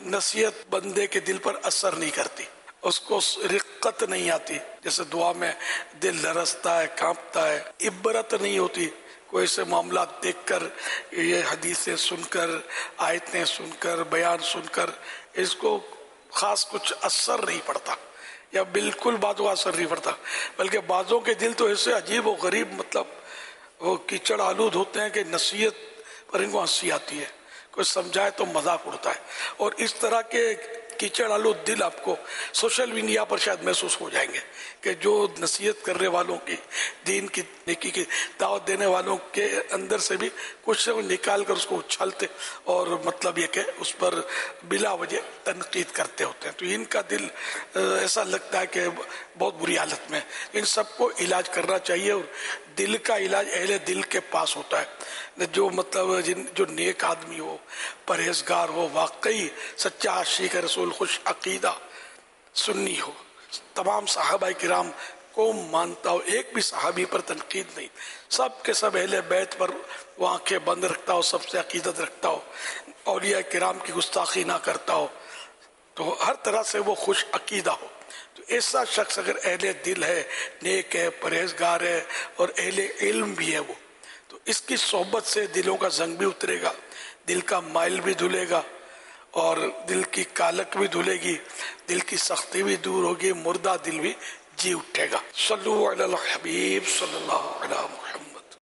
نصیحت بندے کے دل پر اثر نہیں کرتی، اس کو رقت نہیں آتی، جیسے دعا میں دل لرزتا ہے، کانپتا ہے، عبرت نہیں ہوتی، کوئی سے معاملات دیکھ کر، یہ حدیثیں سن کر، آیتیں سن کر، بیان سن کر اس کو خاص کچھ اثر نہیں پڑتا، یا بالکل بعضوں اثر نہیں پڑتا، بلکہ بعضوں کے دل تو ایسے عجیب و غریب مطلب وہ کیچڑ آلود ہوتے ہیں کہ نصیحت پر ان کو ہنسی آتی ہے، کوئی سمجھائے تو مذاق اڑتا ہے۔ اور اس طرح کے کیچڑ آلود دل آپ کو سوشل میڈیا پر شاید محسوس ہو جائیں گے کہ جو نصیحت کرنے والوں کی، دین کی نیکی کی دعوت دینے والوں کے اندر سے بھی کچھ نکال کر اس کو اچھالتے، اور مطلب یہ کہ اس پر بلا وجہ تنقید کرتے ہوتے ہیں، تو ان کا دل ایسا لگتا ہے کہ بہت بری حالت میں۔ ان سب کو علاج کرنا چاہیے، اور دل کا علاج اہل دل کے پاس ہوتا ہے، جو مطلب جو نیک آدمی ہو، پرہیزگار ہو، واقعی سچا عاشق رسول، خوش عقیدہ سنی ہو، تمام صحابہ کرام کو مانتا ہو، ایک بھی صحابی پر تنقید نہیں، سب کے سب اہل بیت پر وہ آنکھیں بند رکھتا ہو، سب سے عقیدت رکھتا ہو، اولیاء کرام کی گستاخی نہ کرتا ہو، تو ہر طرح سے وہ خوش عقیدہ ہو، تو ایسا شخص اگر اہل دل ہے، نیک ہے، پرہیزگار ہے، اور اہل علم بھی ہے وہ، تو اس کی صحبت سے دلوں کا زنگ بھی اترے گا، دل کا مائل بھی دھلے گا، اور دل کی کالک بھی دھلے گی، دل کی سختی بھی دور ہوگی، مردہ دل بھی جی اٹھے گا۔ صلو علی الحبیب صلی اللہ علیہ محمد۔